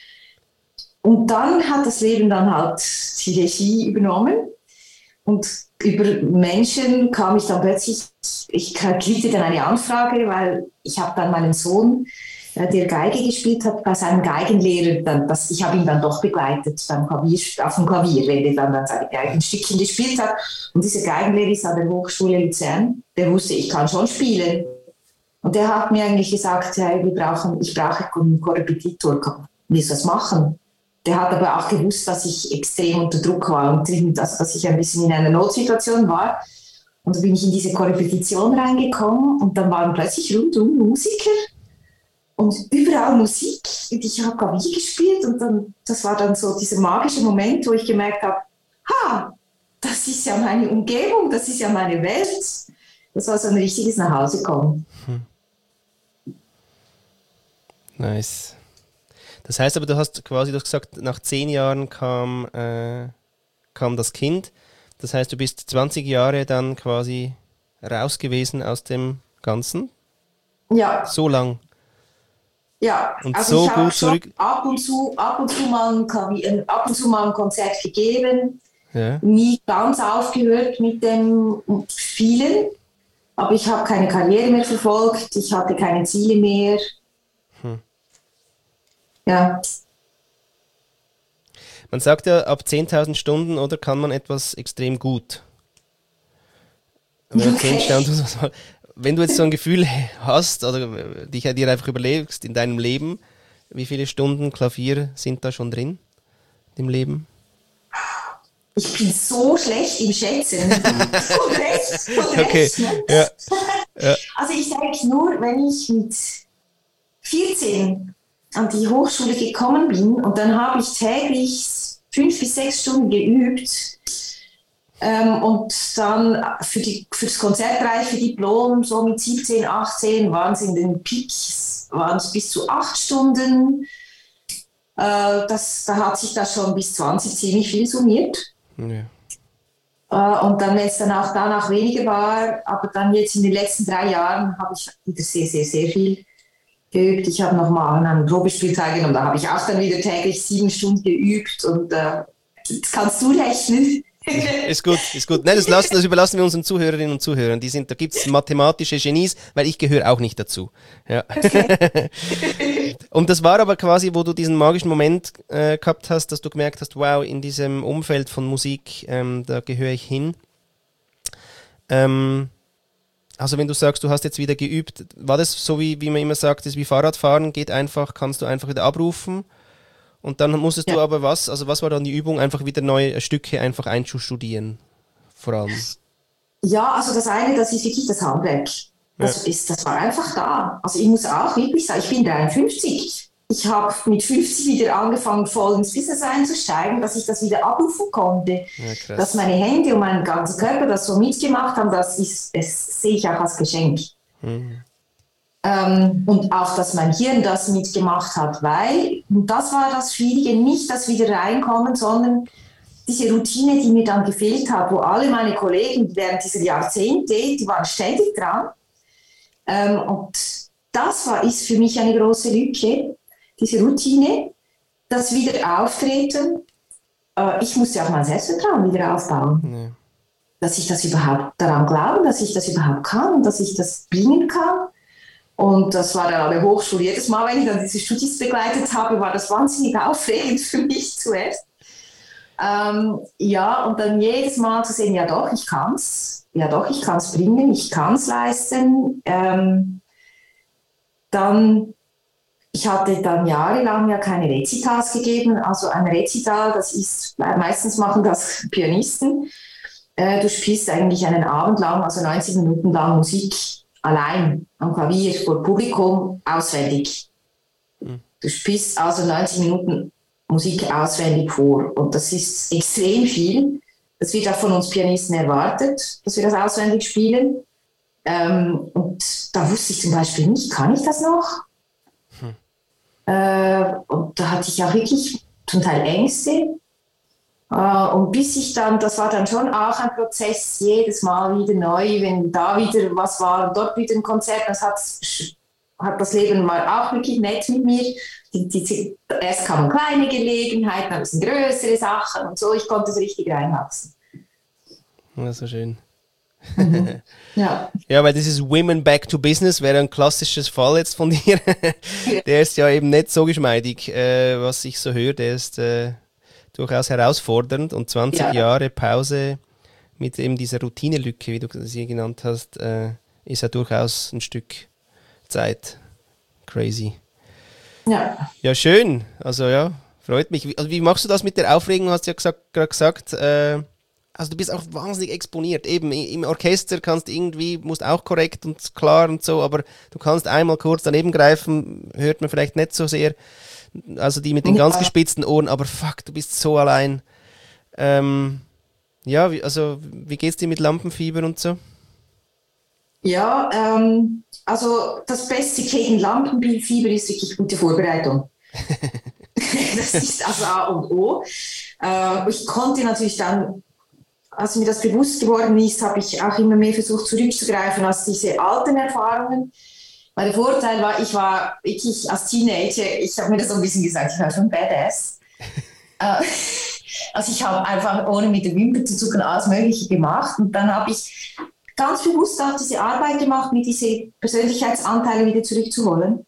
Und dann hat das Leben dann halt die Regie übernommen. Und über Menschen kam ich dann plötzlich, ich kriegte dann eine Anfrage, weil ich habe dann meinen Sohn, der Geige gespielt hat, bei seinem Geigenlehrer, dann, das, ich habe ihn dann doch begleitet beim Klavier, auf dem Klavier, wenn er dann, dann seine Geigenstückchen gespielt hat. Und dieser Geigenlehrer ist an der Hochschule Luzern, der wusste, ich kann schon spielen. Und der hat mir eigentlich gesagt, hey, wir brauchen, ich brauche einen Korrepetitor, willst du das machen? Der hat aber auch gewusst, dass ich extrem unter Druck war und also, dass ich ein bisschen in einer Notsituation war. Und da bin ich in diese Korrepetition reingekommen und dann waren plötzlich rundum Musiker und überall Musik. Und ich habe Klavier gespielt und dann, das war dann so dieser magische Moment, wo ich gemerkt habe, ha, das ist ja meine Umgebung, das ist ja meine Welt. Das war so ein richtiges Nachhausekommen. Hm. Nice. Das heißt aber, du hast quasi, du hast gesagt, nach zehn Jahren kam, äh, kam das Kind. Das heißt, du bist zwanzig Jahre dann quasi raus gewesen aus dem Ganzen? Ja. So lang? Ja, und also so ich habe gut zurück. Ab und zu, ab und zu mal ein Klavier, ab und zu mal ein Konzert gegeben, Ja. nie ganz aufgehört mit dem Spielen. aber ich habe keine Karriere mehr verfolgt, ich hatte keine Ziele mehr. Hm. Ja. Man sagt ja, ab zehntausend Stunden, oder, kann man etwas extrem gut. Wenn, okay. Stunden, wenn du jetzt so ein Gefühl hast, oder dich dir einfach überlegst in deinem Leben, wie viele Stunden Klavier sind da schon drin im Leben? Ich bin so schlecht im Schätzen. so recht, so okay. ja. Ja. Also ich denke nur, wenn ich mit vierzehn an die Hochschule gekommen bin und dann habe ich täglich fünf bis sechs Stunden geübt ähm, und dann für, die, für das Konzertreich, für Diplom, so mit siebzehn, achtzehn waren es in den Peaks, waren es bis zu acht Stunden. Äh, das, da hat sich das schon bis zwanzig ziemlich viel summiert. Ja. Äh, und dann, wenn es dann auch danach weniger war, aber dann jetzt in den letzten drei Jahren habe ich wieder sehr, sehr, sehr viel geübt. Ich habe nochmal an einem Probespiel teilgenommen, da habe ich auch dann wieder täglich sieben Stunden geübt und äh, das kannst du rechnen. Ist gut, ist gut. Nein, das, lassen, das überlassen wir unseren Zuhörerinnen und Zuhörern. Die sind, da gibt es mathematische Genies, weil ich gehöre auch nicht dazu. Ja. Okay. Und das war aber quasi, wo du diesen magischen Moment äh, gehabt hast, dass du gemerkt hast, wow, in diesem Umfeld von Musik, ähm, da gehöre ich hin. Ähm, also wenn du sagst, du hast jetzt wieder geübt, war das so, wie, wie man immer sagt, ist wie Fahrradfahren, geht einfach, kannst du einfach wieder abrufen? Und dann musstest ja. du aber was, also was war dann die Übung, einfach wieder neue Stücke einfach einzustudieren, vor allem? Ja, also das eine, das ist wirklich das Handwerk. Das, ja. ist, das war einfach da. Also ich muss auch wirklich sagen, ich bin dreiundfünfzig. Ich habe mit fünfzig wieder angefangen, voll ins Business einzusteigen, dass ich das wieder abrufen konnte. Ja, dass meine Hände und mein ganzer Körper das so mitgemacht haben, das, ist, das sehe ich auch als Geschenk. Mhm. Ähm, und auch, dass mein Hirn das mitgemacht hat, weil, und das war das Schwierige, nicht das wieder reinkommen, sondern diese Routine, die mir dann gefehlt hat, wo alle meine Kollegen während dieser Jahrzehnte, die waren ständig dran. Ähm, und das war, ist für mich eine große Lücke, diese Routine, das Wiederauftreten. Äh, ich musste auch mein Selbstvertrauen wieder aufbauen. Ja. Dass ich das überhaupt daran glaube, dass ich das überhaupt kann, dass ich das bringen kann. Und das war dann an der Hochschule. Jedes Mal, wenn ich dann diese Studis begleitet habe, war das wahnsinnig aufregend für mich zuerst. Ähm, ja, und dann jedes Mal zu sehen, ja doch, ich kann's. Ja doch, ich kann es bringen, ich kann es leisten. Ähm, dann, ich hatte dann jahrelang ja keine Rezitals gegeben. Also ein Rezital, das ist, meistens machen das Pianisten. Äh, du spielst eigentlich einen Abend lang, also neunzig Minuten lang Musik allein am Klavier vor Publikum auswendig. Mhm. Du spielst also neunzig Minuten Musik auswendig vor und das ist extrem viel. Das wird auch von uns Pianisten erwartet, dass wir das auswendig spielen. Ähm, und da wusste ich zum Beispiel nicht, kann ich das noch? Hm. Äh, und da hatte ich auch wirklich zum Teil Ängste. Uh, und bis ich dann, das war dann schon auch ein Prozess, jedes Mal wieder neu, wenn da wieder was war, dort wieder ein Konzert, das hat, hat das Leben mal auch wirklich nett mit mir. Die, die, erst kamen kleine Gelegenheiten, dann sind größere Sachen und so, ich konnte es richtig reinwachsen. Ja, so schön. Mhm. Ja. Ja, weil dieses Women Back to Business wäre ein klassisches Fall jetzt von dir. Der ist ja eben nicht so geschmeidig, äh, was ich so höre, der ist äh, durchaus herausfordernd und zwanzig ja. Jahre Pause mit eben dieser Routinelücke, wie du sie genannt hast, äh, ist ja durchaus ein Stück Zeit. Crazy. Ja. Ja, schön. Also ja, freut mich. Wie, also, wie machst du das mit der Aufregung? Hast du ja gesagt, gerade gesagt, äh, also du bist auch wahnsinnig exponiert. Eben im Orchester kannst irgendwie, musst auch korrekt und klar und so, aber du kannst einmal kurz daneben greifen, hört man vielleicht nicht so sehr. Also die mit den ganz gespitzten Ohren, aber fuck, du bist so allein. Ähm, ja, wie, also wie geht's dir mit Lampenfieber und so? Ja, ähm, also das Beste gegen Lampenfieber ist wirklich gute Vorbereitung. Das ist also A und O. Äh, ich konnte natürlich dann, als mir das bewusst geworden ist, habe ich auch immer mehr versucht zurückzugreifen als diese alten Erfahrungen. Weil der Vorteil war, ich war wirklich als Teenager, ich habe mir das so ein bisschen gesagt, ich war schon badass. Also ich habe einfach ohne mit den Wimpern zu zucken alles Mögliche gemacht und dann habe ich ganz bewusst auch diese Arbeit gemacht, mir diese Persönlichkeitsanteile wieder zurückzuholen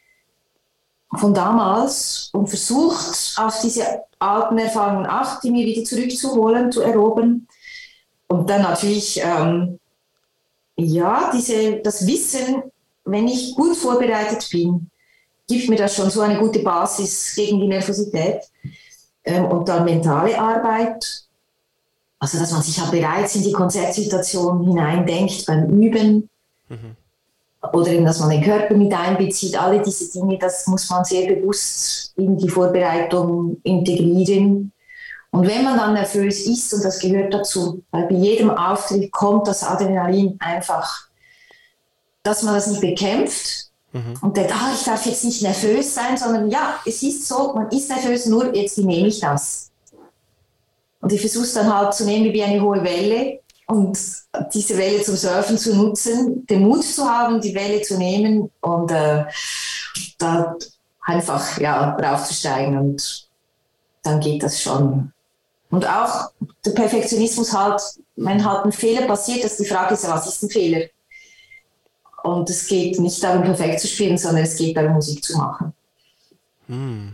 von damals und versucht, auf diese alten Erfahrungen acht, die mir wieder zurückzuholen, zu erobern. Und dann natürlich, ähm, ja, diese, das Wissen, wenn ich gut vorbereitet bin, gibt mir das schon so eine gute Basis gegen die Nervosität. Ähm, und dann mentale Arbeit, also dass man sich ja bereits in die Konzertsituation hineindenkt beim Üben. Mhm. Oder eben, dass man den Körper mit einbezieht, alle diese Dinge, das muss man sehr bewusst in die Vorbereitung integrieren. Und wenn man dann nervös ist, und das gehört dazu, weil bei jedem Auftritt kommt das Adrenalin einfach, dass man das nicht bekämpft mhm. und denkt, ah, ich darf jetzt nicht nervös sein, sondern ja, es ist so, man ist nervös, nur jetzt nehme ich das. Und ich versuche es dann halt zu nehmen wie eine hohe Welle, und diese Welle zum Surfen zu nutzen, den Mut zu haben, die Welle zu nehmen und äh, da einfach ja, raufzusteigen, und dann geht das schon. Und auch der Perfektionismus halt, wenn halt ein Fehler passiert, dass die Frage ist, was ist ein Fehler? Und es geht nicht darum, perfekt zu spielen, sondern es geht darum, Musik zu machen. Hm.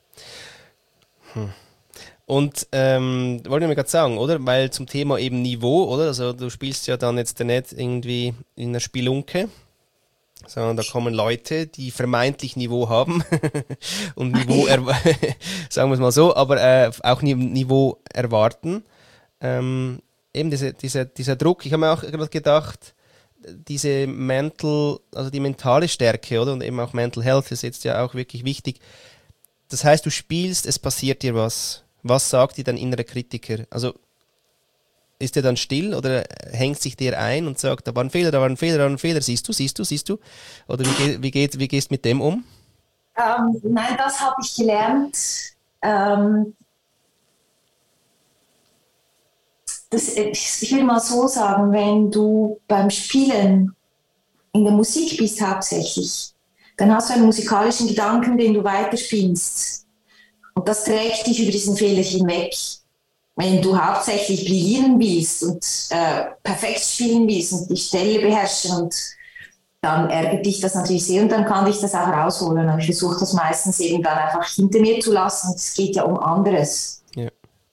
Hm. Und ähm, wollte ich mir gerade sagen, oder? Weil zum Thema eben Niveau, oder? Also du spielst ja dann jetzt nicht irgendwie in einer Spelunke, sondern da kommen Leute, die vermeintlich Niveau haben und Niveau, erw- sagen wir es mal so, aber äh, auch Niveau erwarten. Ähm, eben diese, diese, dieser Druck, ich habe mir auch gerade gedacht, diese mental, also die mentale Stärke, oder? Und eben auch Mental Health ist jetzt ja auch wirklich wichtig. Das heißt, du spielst, es passiert dir was. Was sagt dir dein innerer Kritiker? Also ist der dann still oder hängt sich der ein und sagt, da war ein Fehler, da war ein Fehler, da war ein Fehler, siehst du, siehst du, siehst du? Oder wie, geht, wie, geht, wie gehst du mit dem um? Ähm, nein, das habe ich gelernt. Ähm, das, ich will mal so sagen, wenn du beim Spielen in der Musik bist hauptsächlich, dann hast du einen musikalischen Gedanken, den du weiterspielst. Und das trägt dich über diesen Fehler hinweg. Wenn du hauptsächlich brillieren willst und äh, perfekt spielen willst und die Stelle beherrschen, und dann ärgert dich das natürlich sehr, und dann kann dich das auch rausholen. Und ich versuche das meistens eben dann einfach hinter mir zu lassen. Es geht ja um anderes. Ja.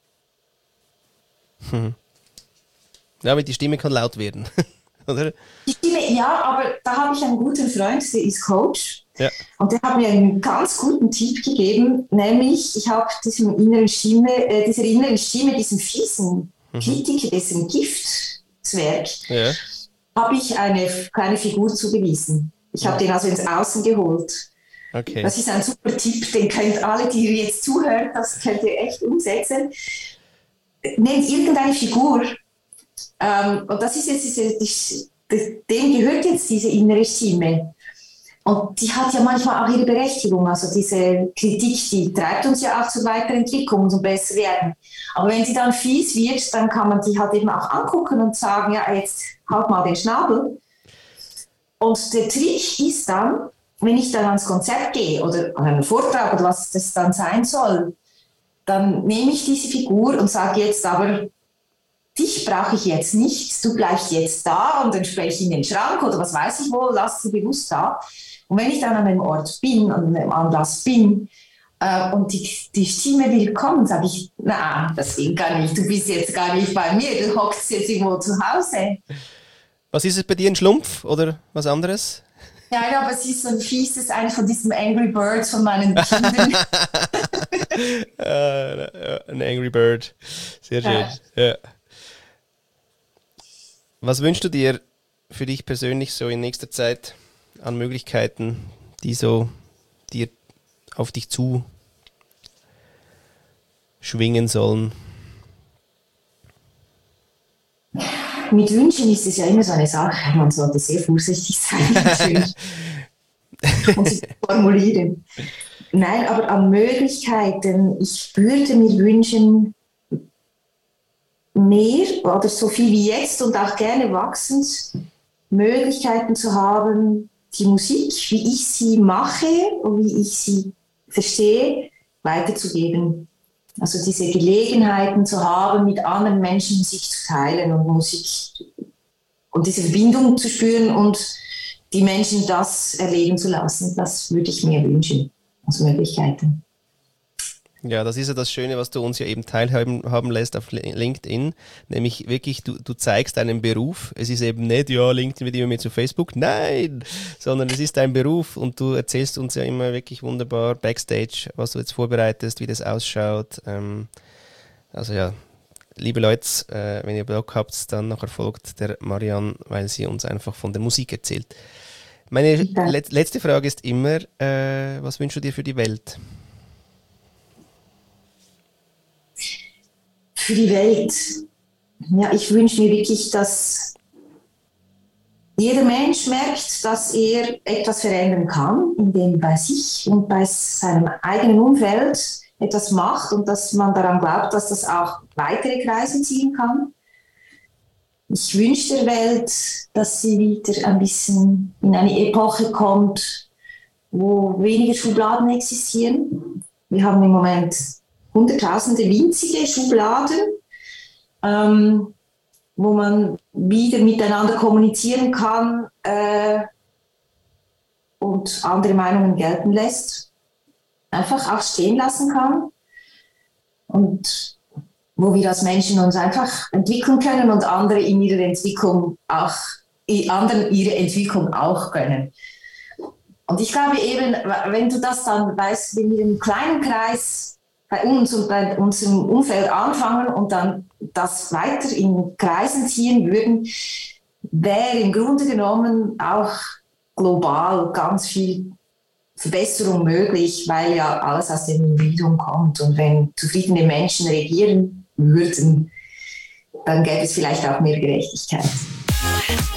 Hm. Ja, aber die Stimme kann laut werden, oder? Die Stimme, ja, aber da habe ich einen guten Freund, der ist Coach. Ja. Und der hat mir einen ganz guten Tipp gegeben, nämlich ich habe diesem inneren Stimme, äh, dieser inneren Stimme, diesem fiesen mhm. Kritiker, diesem Giftzwerg, ja. habe ich eine kleine Figur zugewiesen. Ich ja. habe den also ins Außen geholt. Okay. Das ist ein super Tipp, den könnt alle, die jetzt zuhören, das könnt ihr echt umsetzen. Nehmt irgendeine Figur, ähm, und das ist jetzt diese, die, dem gehört jetzt diese innere Stimme. Und die hat ja manchmal auch ihre Berechtigung. Also diese Kritik, die treibt uns ja auch zur Weiterentwicklung und zum Besserwerden. Aber wenn sie dann fies wird, dann kann man die halt eben auch angucken und sagen, ja, jetzt halt mal den Schnabel. Und der Trick ist dann, wenn ich dann ans Konzert gehe oder an einen Vortrag oder was das dann sein soll, dann nehme ich diese Figur und sage jetzt aber, dich brauche ich jetzt nicht, du bleibst jetzt da und dann spreche ich in den Schrank oder was weiß ich wo, lass sie bewusst da. Und wenn ich dann an einem Ort bin, an einem Anlass bin äh, und die, die Stimme will kommen, sage ich, na, das geht gar nicht, du bist jetzt gar nicht bei mir, du hockst jetzt irgendwo zu Hause. Was ist es bei dir, ein Schlumpf oder was anderes? Nein, aber es ist so ein fieses, einer von diesen Angry Birds von meinen Kindern. uh, ein Angry Bird, sehr schön. Ja. Ja. Was wünschst du dir für dich persönlich so in nächster Zeit an Möglichkeiten, die so dir auf dich zu schwingen sollen? Mit Wünschen ist es ja immer so eine Sache. Man sollte sehr vorsichtig sein, natürlich. Und sich formulieren. Nein, aber an Möglichkeiten, ich würde mir wünschen, mehr oder so viel wie jetzt und auch gerne wachsend Möglichkeiten zu haben, die Musik, wie ich sie mache und wie ich sie verstehe, weiterzugeben. Also diese Gelegenheiten zu haben, mit anderen Menschen Musik zu teilen und Musik und diese Verbindung zu spüren und die Menschen das erleben zu lassen, das würde ich mir wünschen, als Möglichkeiten. Ja, das ist ja das Schöne, was du uns ja eben teilhaben haben lässt auf LinkedIn, nämlich wirklich, du, du zeigst deinen Beruf. Es ist eben nicht, ja, LinkedIn wird immer mehr zu Facebook, nein, sondern es ist dein Beruf und du erzählst uns ja immer wirklich wunderbar Backstage, was du jetzt vorbereitest, wie das ausschaut. Ähm, also ja, liebe Leute, äh, wenn ihr Bock habt, dann nachher folgt der Marianne, weil sie uns einfach von der Musik erzählt. Meine le- letzte Frage ist immer, äh, was wünschst du dir für die Welt? Für die Welt. Ja, ich wünsche mir wirklich, dass jeder Mensch merkt, dass er etwas verändern kann, indem bei sich und bei seinem eigenen Umfeld etwas macht und dass man daran glaubt, dass das auch weitere Kreise ziehen kann. Ich wünsche der Welt, dass sie wieder ein bisschen in eine Epoche kommt, wo weniger Schubladen existieren. Wir haben im Moment hunderttausende winzige Schubladen, ähm, wo man wieder miteinander kommunizieren kann äh, und andere Meinungen gelten lässt, einfach auch stehen lassen kann und wo wir als Menschen uns einfach entwickeln können und andere in ihrer Entwicklung auch, anderen ihre Entwicklung auch gönnen. Und ich glaube eben, wenn du das dann weißt, wenn wir im kleinen Kreis bei uns und bei unserem Umfeld anfangen und dann das weiter in Kreisen ziehen würden, wäre im Grunde genommen auch global ganz viel Verbesserung möglich, weil ja alles aus dem Individuum kommt. Und wenn zufriedene Menschen regieren würden, dann gäbe es vielleicht auch mehr Gerechtigkeit.